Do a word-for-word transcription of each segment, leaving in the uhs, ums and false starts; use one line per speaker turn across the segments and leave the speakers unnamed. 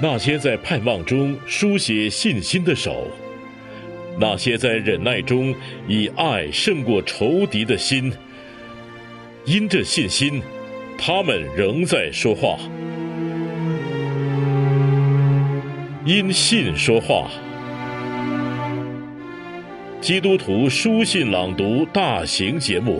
那些在盼望中书写信心的手，那些在忍耐中以爱胜过仇敌的心，因着信心，他们仍在说话。因信说话。基督徒书信朗读大型节目。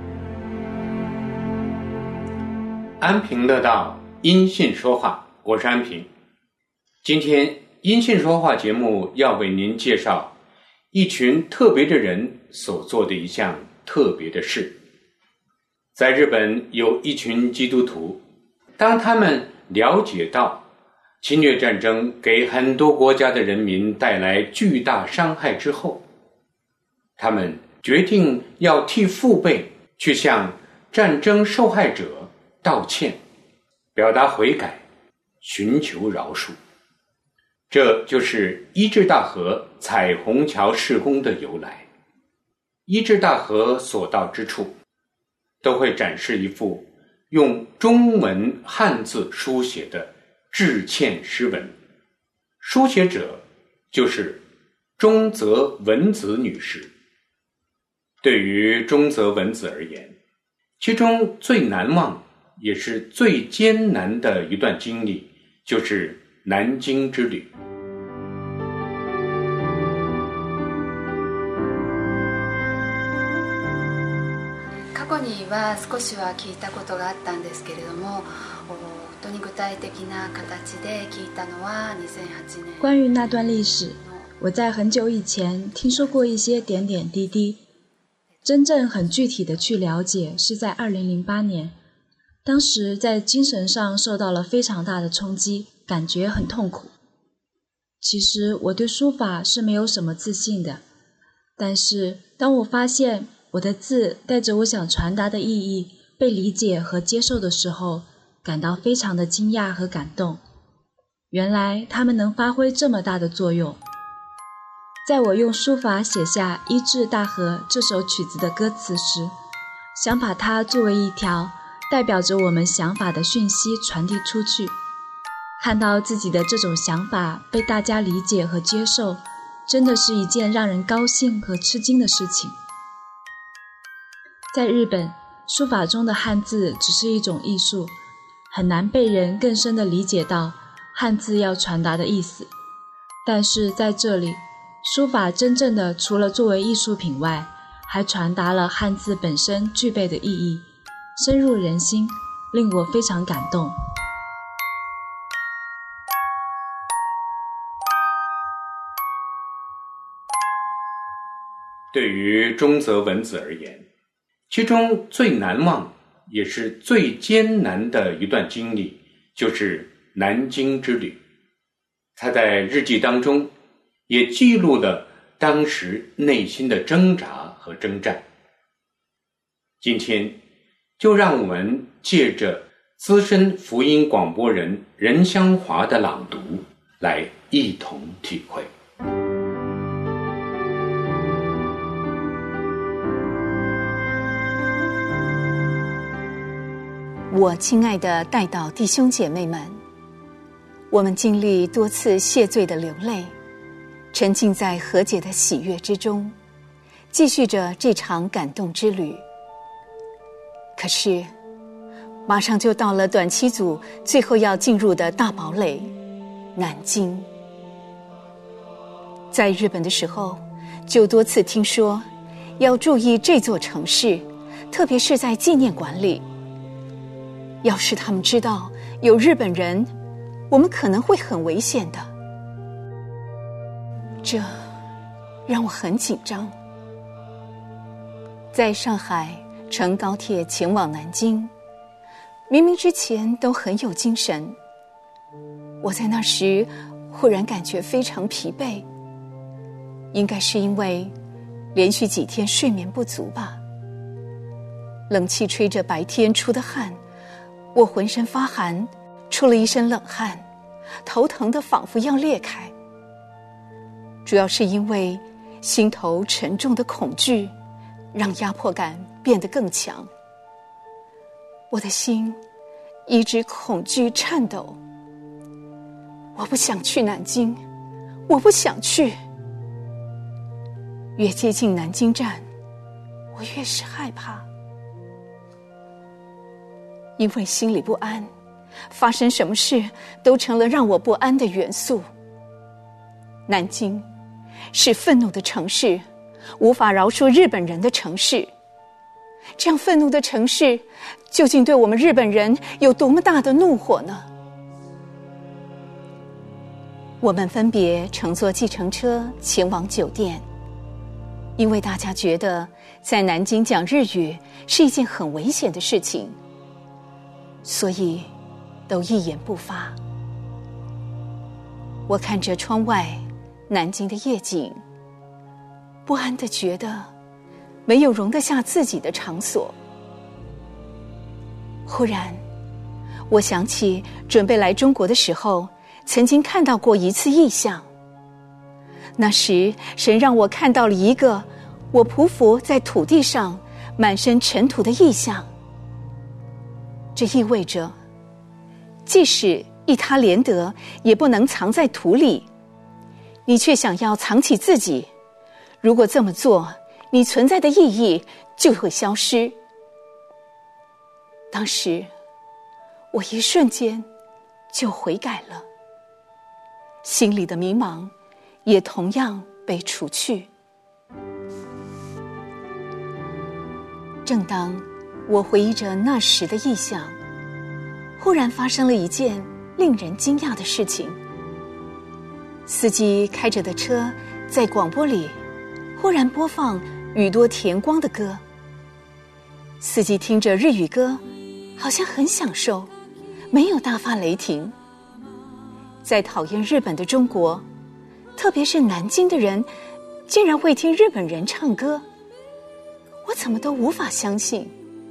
安平乐道因信说话，我是安平。今天因信说话节目要为您介绍一群特别的人所做的一项特别的事。在日本有一群基督徒，当他们了解到侵略战争给很多国家的人民带来巨大伤害之后，他们决定要替父辈去向战争受害者道歉，表达悔改，寻求饶恕。这就是医治大河彩虹桥事工的由来。医治大河所到之处，都会展示一幅用中文汉字书写的致歉诗文，书写者就是中泽文子女士。对于中泽文子而言，其中最难忘也是最艰难的一段经历，就是南京之旅。
過去には少しは聞いたことがあったんですけれども、本当に具体的な形で聞いたのはにせんはちねん。
关于那段历史，我在很久以前听说过一些点点滴滴，真正很具体的去了解是在二零零八年，当时在精神上受到了非常大的冲击，感觉很痛苦。其实我对书法是没有什么自信的，但是当我发现我的字带着我想传达的意义被理解和接受的时候，感到非常的惊讶和感动。原来他们能发挥这么大的作用。在我用书法写下《医治大河》这首曲子的歌词时，想把它作为一条代表着我们想法的讯息传递出去。看到自己的这种想法被大家理解和接受，真的是一件让人高兴和吃惊的事情。在日本，书法中的汉字只是一种艺术，很难被人更深地理解到汉字要传达的意思。但是在这里，书法真正的除了作为艺术品外，还传达了汉字本身具备的意义，深入人心，令我非常感动。
对于中泽文子而言，其中最难忘也是最艰难的一段经历，就是南京之旅。他在日记当中也记录了当时内心的挣扎和征战。今天就让我们借着资深福音广播人任香华的朗读来一同体会。
我亲爱的代祷弟兄姐妹们，我们经历多次谢罪的流泪，沉浸在和解的喜悦之中，继续着这场感动之旅。可是马上就到了短期组最后要进入的大堡垒南京。在日本的时候，就多次听说要注意这座城市，特别是在纪念馆里，要是他们知道有日本人，我们可能会很危险的。这让我很紧张。在上海乘高铁前往南京，明明之前都很有精神，我在那时忽然感觉非常疲惫，应该是因为连续几天睡眠不足吧。冷气吹着白天出的汗，我浑身发寒，出了一身冷汗，头疼得仿佛要裂开。主要是因为心头沉重的恐惧，让压迫感变得更强。我的心一直恐惧颤抖。 我不想去南京，我不想去。越接近南京站，我越是害怕，因为心里不安，发生什么事都成了让我不安的元素。南京是愤怒的城市，无法饶恕日本人的城市。这样愤怒的城市，究竟对我们日本人有多么大的怒火呢？我们分别乘坐计程车前往酒店，因为大家觉得在南京讲日语是一件很危险的事情，所以都一言不发。我看着窗外南京的夜景，不安地觉得没有容得下自己的场所。忽然我想起准备来中国的时候曾经看到过一次异象，那时神让我看到了一个我匍匐在土地上满身尘土的异象。这意味着即使一他连得也不能藏在土里，你却想要藏起自己，如果这么做，你存在的意义就会消失。当时我一瞬间就悔改了，心里的迷茫也同样被除去。正当我回忆着那时的异象，忽然发生了一件令人惊讶的事情。司机开着的车在广播里忽然播放宇多田光的歌，司机听着日语歌好像很享受，没有大发雷霆。在讨厌日本的中国，特别是南京的人竟然会听日本人唱歌，我怎么都无法相信。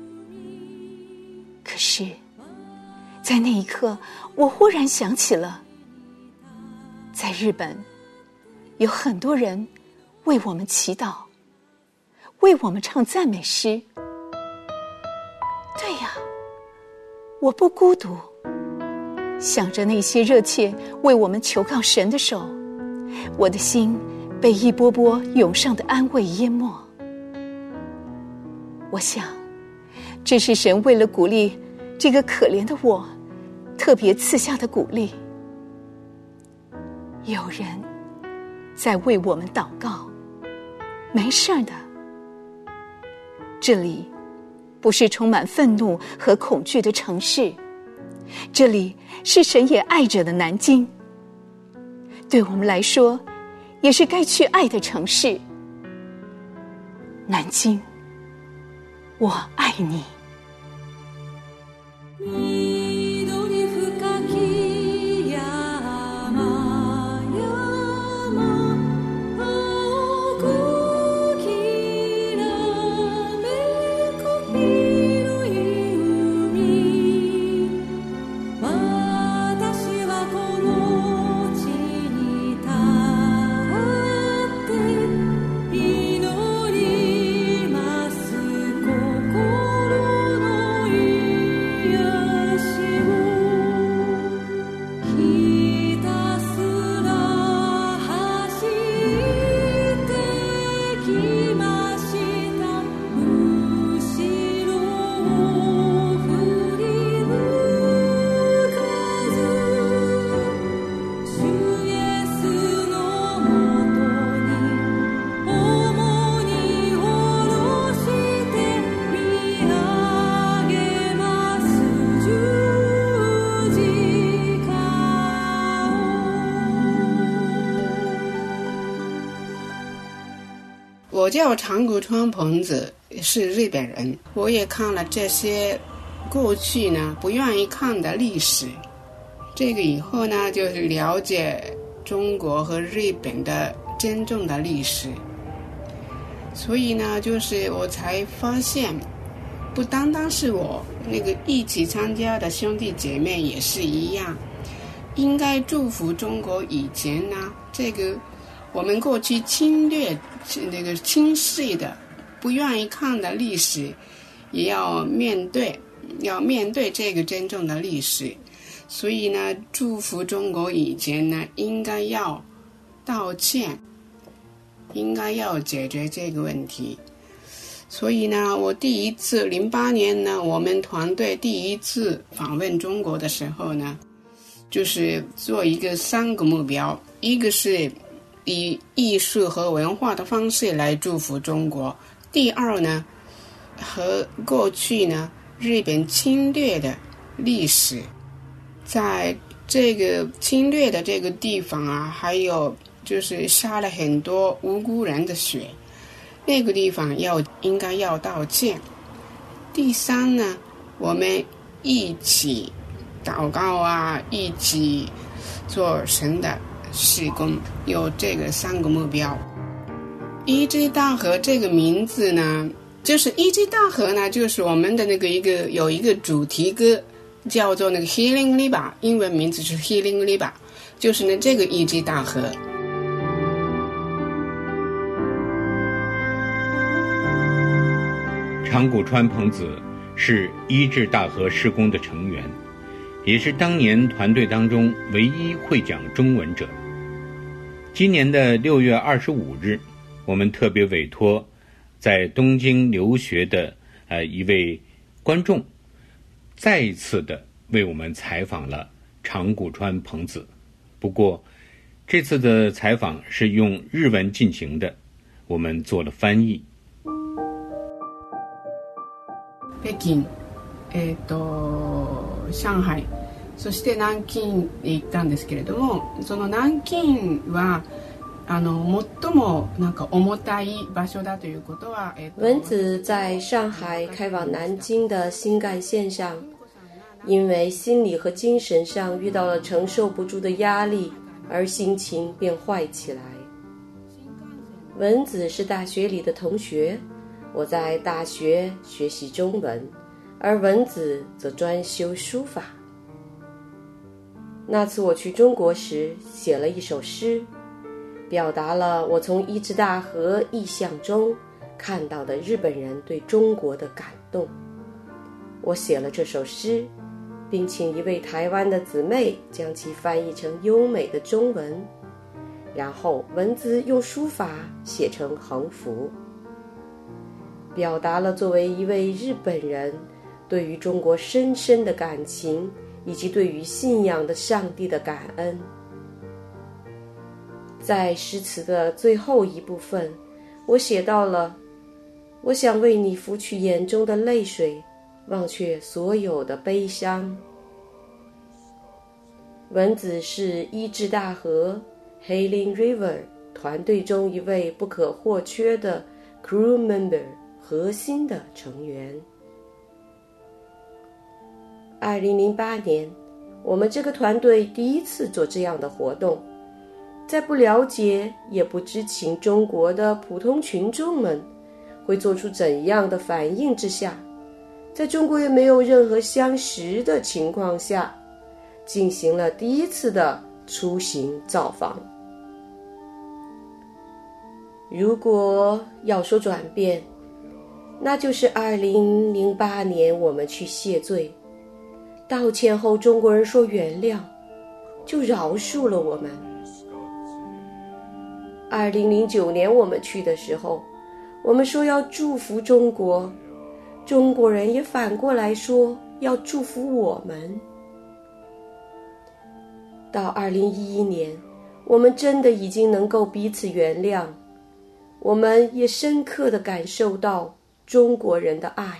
可是在那一刻，我忽然想起了，在日本有很多人为我们祈祷，为我们唱赞美诗。对呀，我不孤独。想着那些热切为我们求告神的手，我的心被一波波涌上的安慰淹没。我想，这是神为了鼓励这个可怜的我，特别赐下的鼓励。有人在为我们祷告，没事的。这里不是充满愤怒和恐惧的城市，这里是神也爱着的南京，对我们来说也是该去爱的城市。南京，我爱你。
我叫长谷川朋子，是日本人。我也看了这些过去呢不愿意看的历史，这个以后呢就是了解中国和日本的真正的历史。所以呢就是我才发现，不单单是我，那个一起参加的兄弟姐妹也是一样，应该祝福中国以前呢这个我们过去侵略那个轻视的不愿意看的历史也要面对， 要面对这个真正的历史。所以呢，祝福中国以前呢，应该要道歉，应该要解决这个问题。所以呢，我第一次零八年呢，我们团队第一次访问中国的时候呢，就是做一个三个目标，一个是以艺术和文化的方式来祝福中国，第二呢，和过去呢日本侵略的历史，在这个侵略的这个地方啊，还有就是杀了很多无辜人的血，那个地方要应该要道歉。第三呢，我们一起祷告啊，一起做神的事工，有这个三个目标。一枝大河这个名字呢，就是一枝大河呢，就是我们的那个一个有一个主题歌叫做那个 Healing River， 英文名字是 Healing River， 就是呢这个一枝大河。
长谷川朋子是一枝大河事工的成员，也是当年团队当中唯一会讲中文者。今年的六月二十五日，我们特别委托在东京留学的呃一位观众，再一次的为我们采访了长谷川朋子。不过这次的采访是用日文进行的，我们做了翻译。
北京、えーと、上海、そして南京に行ったんですけれども、その南京はあの最もなんか重たい場所だということは、えーと、
文子在上海开往南京的新干线上，因为心理和精神上遇到了承受不住的压力，而心情变坏起来。文子是大学里的同学，我在大学学习中文，而文子则专修书法。那次我去中国时，写了一首诗，表达了我从一枝大河意象中看到的日本人对中国的感动。我写了这首诗，并请一位台湾的姊妹将其翻译成优美的中文，然后文子用书法写成横幅，表达了作为一位日本人对于中国深深的感情，以及对于信仰的上帝的感恩。在诗词的最后一部分，我写到了：我想为你拂去眼中的泪水，忘却所有的悲伤。文子是一枝大河 Healing River 团队中一位不可或缺的 crew member，核心的成员。二零零八年，我们这个团队第一次做这样的活动，在不了解也不知情中国的普通群众们会做出怎样的反应之下，在中国也没有任何相识的情况下，进行了第一次的出行造访。如果要说转变，那就是二零零八年我们去谢罪，道歉后中国人说原谅，就饶恕了我们。二零零九年我们去的时候，我们说要祝福中国，中国人也反过来说要祝福我们。到二零一一年，我们真的已经能够彼此原谅，我们也深刻地感受到中国人的爱。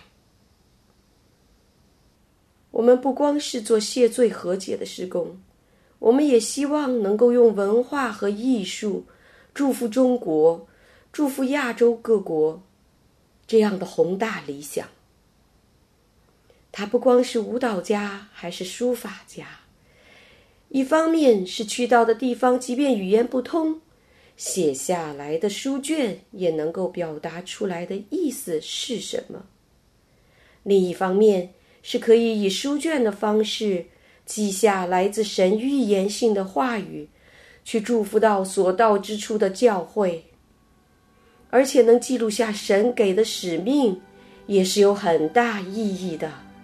我们不光是做谢罪和解的事工，我们也希望能够用文化和艺术祝福中国，祝福亚洲各国，这样的宏大理想。他不光是舞蹈家，还是书法家。一方面是去到的地方，即便语言不通，写下来的书卷也能够表达出来的意思是什么。另一方面是可以以书卷的方式记下来自神预言性的话语，去祝福到所到之处的教会，而且能记录下神给的使命，也是有很大意义的。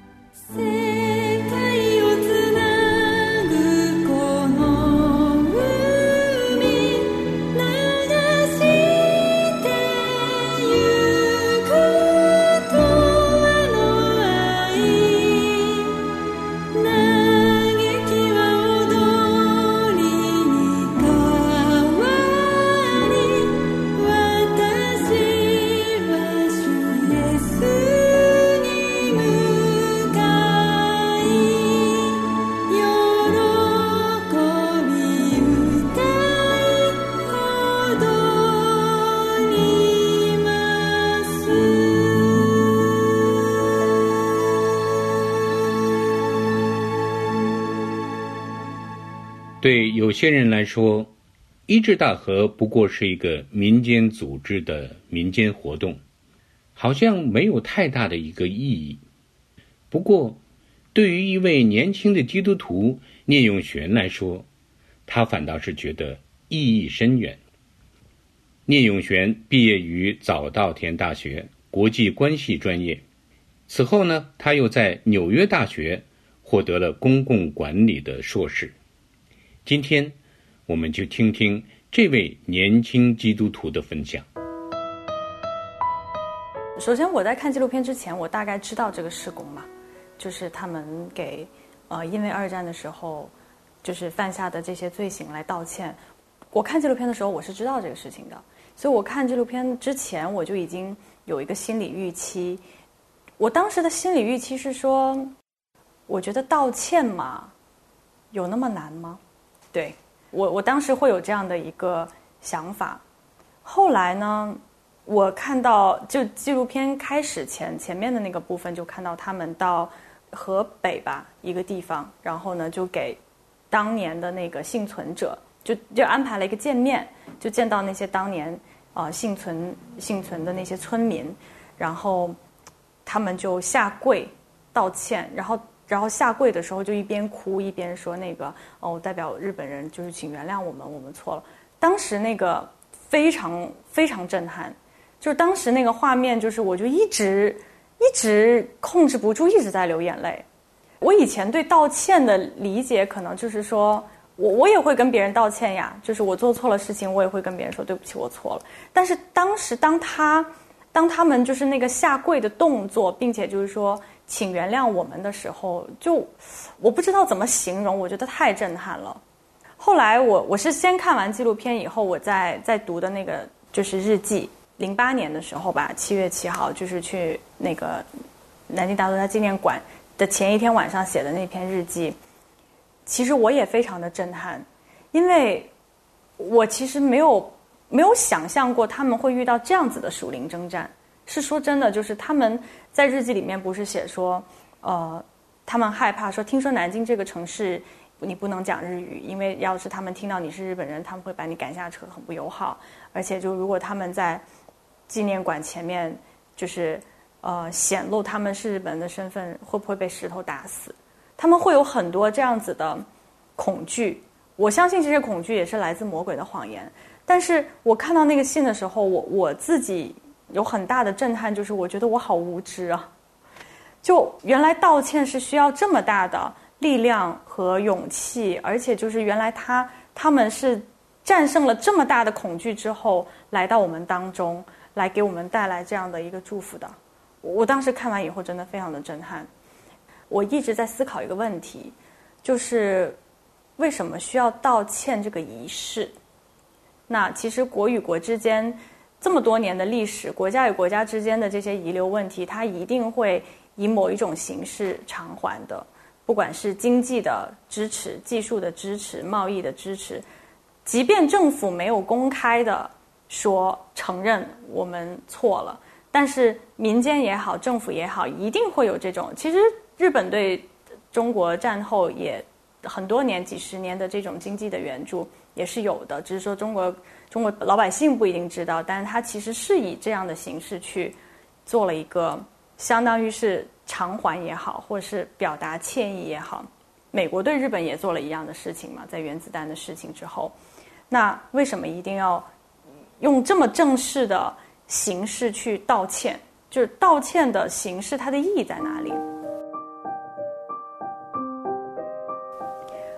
对有些人来说，医治大河不过是一个民间组织的民间活动，好像没有太大的一个意义。不过对于一位年轻的基督徒聂永璇来说，他反倒是觉得意义深远。聂永璇毕业于早稻田大学国际关系专业，此后呢，他又在纽约大学获得了公共管理的硕士。今天我们就听听这位年轻基督徒的分享。
首先我在看纪录片之前，我大概知道这个事工嘛，就是他们给呃因为二战的时候就是犯下的这些罪行来道歉。我看纪录片的时候我是知道这个事情的，所以我看纪录片之前我就已经有一个心理预期。我当时的心理预期是说，我觉得道歉嘛有那么难吗？对，我我当时会有这样的一个想法。后来呢，我看到就纪录片开始前前面的那个部分，就看到他们到河北吧一个地方，然后呢就给当年的那个幸存者就就安排了一个见面，就见到那些当年呃幸存幸存的那些村民，然后他们就下跪道歉，然后然后下跪的时候就一边哭一边说那个哦，代表日本人就是请原谅我们，我们错了。当时那个非常非常震撼，就是当时那个画面，就是我就一直一直控制不住，一直在流眼泪。我以前对道歉的理解可能就是说，我我也会跟别人道歉呀，就是我做错了事情，我也会跟别人说对不起，我错了。但是当时当他当他们就是那个下跪的动作，并且就是说请原谅我们的时候，就我不知道怎么形容，我觉得太震撼了。后来我我是先看完纪录片以后，我再再读的那个就是日记，零八年的时候吧，七月七号就是去那个南京大屠杀纪念馆的前一天晚上写的那篇日记。其实我也非常的震撼，因为我其实没有没有想象过他们会遇到这样子的属灵征战。是说真的，就是他们在日记里面不是写说，呃，他们害怕说，听说南京这个城市你不能讲日语，因为要是他们听到你是日本人，他们会把你赶下车，很不友好。而且就如果他们在纪念馆前面就是呃显露他们是日本人的身份，会不会被石头打死？他们会有很多这样子的恐惧。我相信这些恐惧也是来自魔鬼的谎言。但是我看到那个信的时候，我我自己有很大的震撼，就是我觉得我好无知啊！就原来道歉是需要这么大的力量和勇气，而且就是原来他他们是战胜了这么大的恐惧之后，来到我们当中，来给我们带来这样的一个祝福的。我当时看完以后真的非常的震撼。我一直在思考一个问题，就是为什么需要道歉这个仪式？那其实国与国之间这么多年的历史，国家与国家之间的这些遗留问题，它一定会以某一种形式偿还的，不管是经济的支持、技术的支持、贸易的支持，即便政府没有公开的说承认我们错了，但是民间也好，政府也好，一定会有这种。其实日本对中国战后也很多年、几十年的这种经济的援助也是有的，只是说中国中国老百姓不一定知道，但是它其实是以这样的形式去做了一个相当于是偿还也好，或者是表达歉意也好。美国对日本也做了一样的事情嘛，在原子弹的事情之后，那为什么一定要用这么正式的形式去道歉？就是道歉的形式，它的意义在哪里？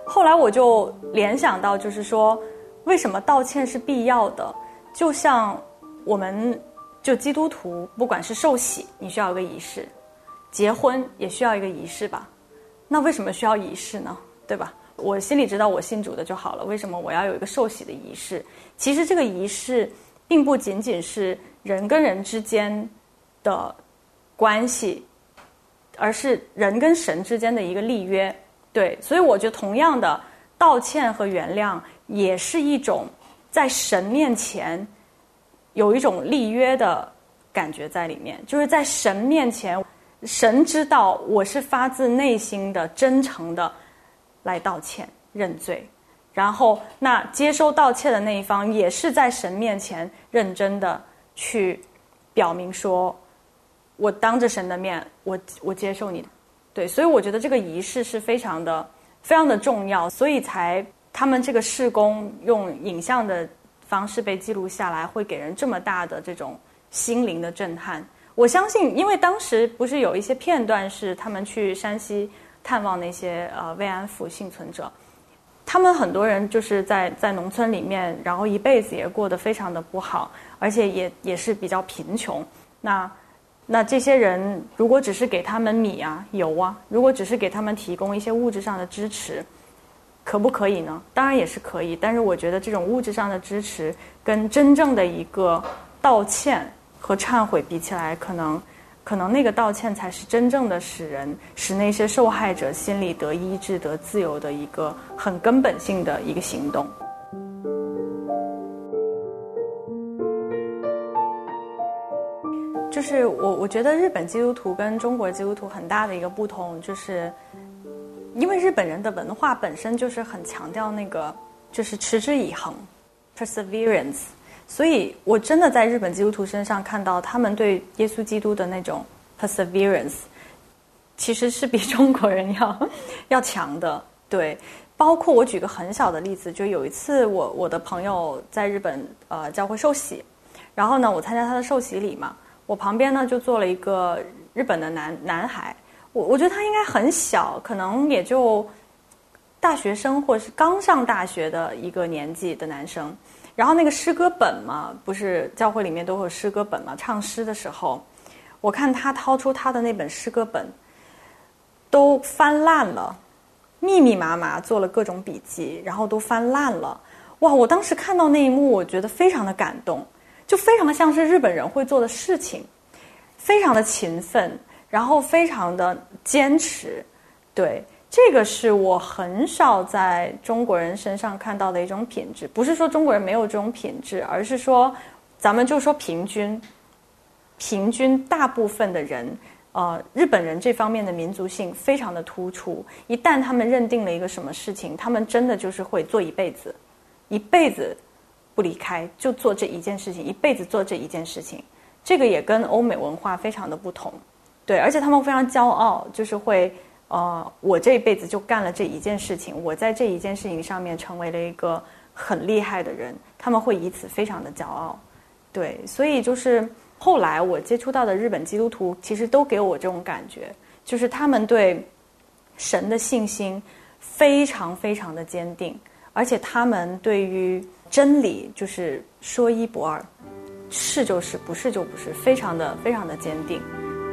后来我就联想到，就是说，为什么道歉是必要的？就像我们就基督徒，不管是受洗，你需要一个仪式；结婚也需要一个仪式吧？那为什么需要仪式呢？对吧？我心里知道我信主的就好了，为什么我要有一个受洗的仪式？其实这个仪式并不仅仅是人跟人之间的关系，而是人跟神之间的一个立约。对，所以我觉得同样的，道歉和原谅也是一种在神面前有一种立约的感觉在里面，就是在神面前，神知道我是发自内心的真诚的来道歉认罪，然后那接收道歉的那一方也是在神面前认真的去表明说，我当着神的面，我我接受你。对，所以我觉得这个仪式是非常的非常的重要，所以才他们这个事工用影像的方式被记录下来，会给人这么大的这种心灵的震撼。我相信，因为当时不是有一些片段是他们去山西探望那些呃慰安妇幸存者，他们很多人就是在在农村里面，然后一辈子也过得非常的不好，而且也也是比较贫穷。那那这些人如果只是给他们米啊油啊，如果只是给他们提供一些物质上的支持，可不可以呢？当然也是可以，但是我觉得这种物质上的支持跟真正的一个道歉和忏悔比起来，可能可能那个道歉才是真正的使人使那些受害者心里得医治得自由的一个很根本性的一个行动。就是我我觉得日本基督徒跟中国基督徒很大的一个不同，就是因为日本人的文化本身就是很强调那个就是持之以恒 perseverance， 所以我真的在日本基督徒身上看到他们对耶稣基督的那种 perseverance 其实是比中国人要要强的。对，包括我举个很小的例子，就有一次我我的朋友在日本呃教会受洗，然后呢我参加他的受洗礼嘛，我旁边呢就坐了一个日本的男男孩，我我觉得他应该很小，可能也就大学生或是刚上大学的一个年纪的男生。然后那个诗歌本嘛，不是教会里面都会有诗歌本嘛，唱诗的时候，我看他掏出他的那本诗歌本，都翻烂了，密密麻麻做了各种笔记，然后都翻烂了。哇！我当时看到那一幕，我觉得非常的感动，就非常的像是日本人会做的事情，非常的勤奋，然后非常的坚持。对，这个是我很少在中国人身上看到的一种品质。不是说中国人没有这种品质，而是说咱们就说平均平均大部分的人呃，日本人这方面的民族性非常的突出，一旦他们认定了一个什么事情，他们真的就是会做一辈子，一辈子不离开，就做这一件事情，一辈子做这一件事情。这个也跟欧美文化非常的不同。对，而且他们非常骄傲，就是会呃，我这一辈子就干了这一件事情，我在这一件事情上面成为了一个很厉害的人，他们会以此非常的骄傲。对，所以就是后来我接触到的日本基督徒其实都给我这种感觉，就是他们对神的信心非常非常的坚定，而且他们对于真理就是说一不二，是就是，不是就不是，非常的非常的坚定。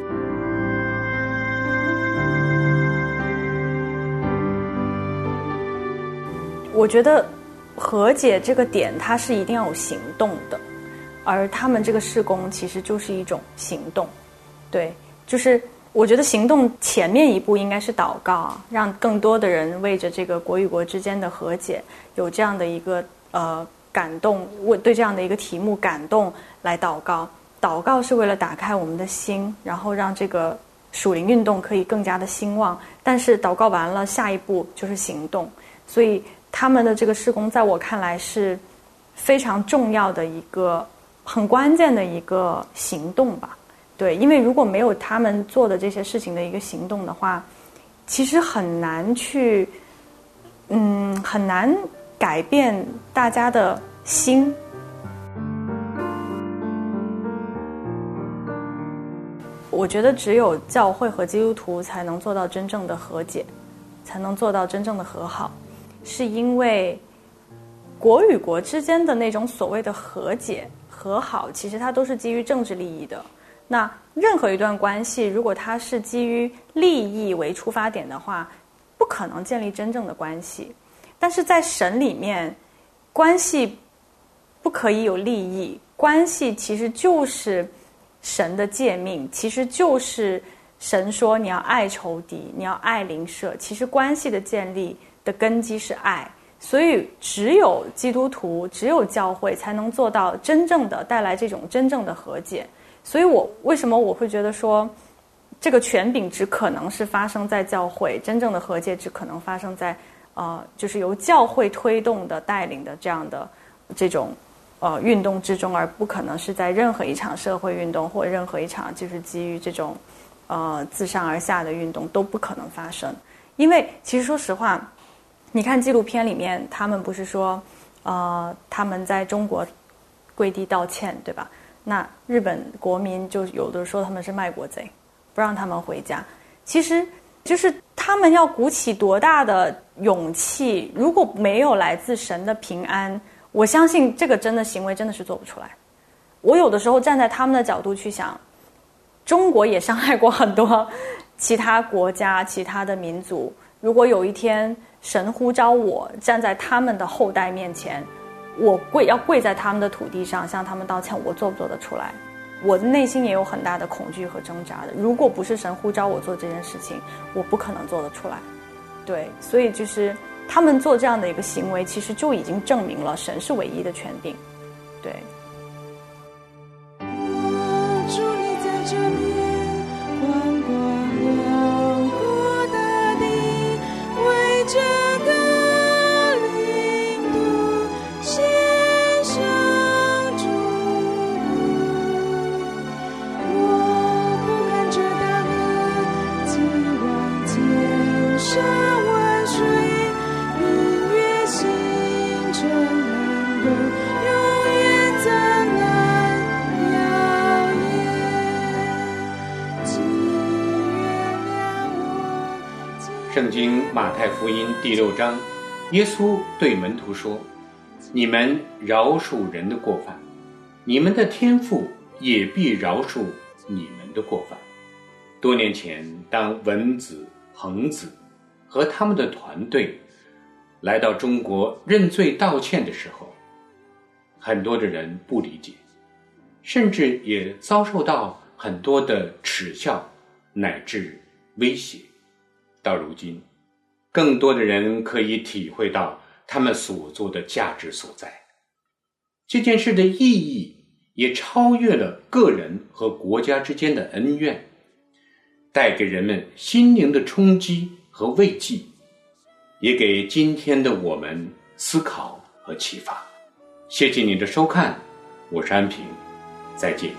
我觉得和解这个点它是一定要有行动的，而他们这个事工其实就是一种行动。对，就是我觉得行动前面一步应该是祷告啊，让更多的人为着这个国与国之间的和解有这样的一个呃感动，为对这样的一个题目感动来祷告。祷告是为了打开我们的心，然后让这个属灵运动可以更加的兴旺。但是祷告完了，下一步就是行动。所以他们的这个事工在我看来是非常重要的一个很关键的一个行动吧。对，因为如果没有他们做的这些事情的一个行动的话，其实很难去嗯很难改变大家的心。我觉得只有教会和基督徒才能做到真正的和解，才能做到真正的和好。 是因为国与国之间的那种所谓的和解和好，其实它都是基于政治利益的。那任何一段关系，如果它是基于利益为出发点的话，不可能建立真正的关系。但是在神里面，关系不可以有利益，关系其实就是神的诫命，其实就是神说你要爱仇敌，你要爱邻舍。其实关系的建立的根基是爱，所以只有基督徒，只有教会才能做到真正的带来这种真正的和解。所以我为什么我会觉得说这个权柄只可能是发生在教会，真正的和解只可能发生在呃，就是由教会推动的带领的这样的这种呃运动之中，而不可能是在任何一场社会运动或任何一场就是基于这种呃自上而下的运动都不可能发生。因为其实说实话，你看纪录片里面他们不是说呃他们在中国跪地道歉，对吧？那日本国民就有的说他们是卖国贼，不让他们回家。其实就是他们要鼓起多大的勇气，如果没有来自神的平安，我相信这个真的行为真的是做不出来。我有的时候站在他们的角度去想，中国也伤害过很多其他国家其他的民族，如果有一天神呼召我站在他们的后代面前，我跪要跪在他们的土地上向他们道歉，我做不做得出来？我的内心也有很大的恐惧和挣扎的。如果不是神呼召我做这件事情，我不可能做得出来。对，所以就是他们做这样的一个行为，其实就已经证明了神是唯一的权柄。对。
主你在这边宽广辽阔大地，为这个领土献上祝福。我不看这大河既往千山万水，明月星辰能够永远灿烂耀眼，请原谅我。
圣经马太福音第六章，耶稣对门徒说：你们饶恕人的过犯，你们的天父也必饶恕你们的过犯。多年前，当文子、恒子和他们的团队来到中国认罪道歉的时候，很多的人不理解，甚至也遭受到很多的耻笑乃至威胁。到如今，更多的人可以体会到他们所做的价值所在。这件事的意义也超越了个人和国家之间的恩怨，带给人们心灵的冲击和慰藉，也给今天的我们思考和启发。谢谢你的收看，我是安平，再见。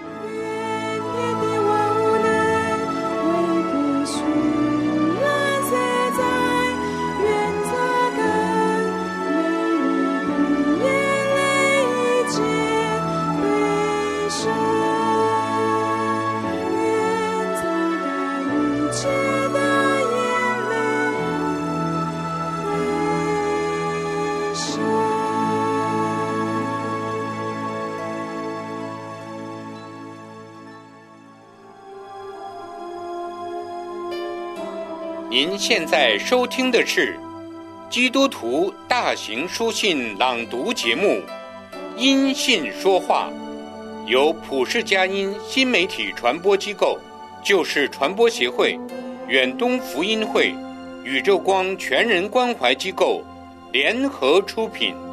您现在收听的是基督徒大型书信朗读节目《因信说话》，由普世佳音新媒体传播机构救世传播协会、远东福音会、宇宙光全人关怀机构联合出品。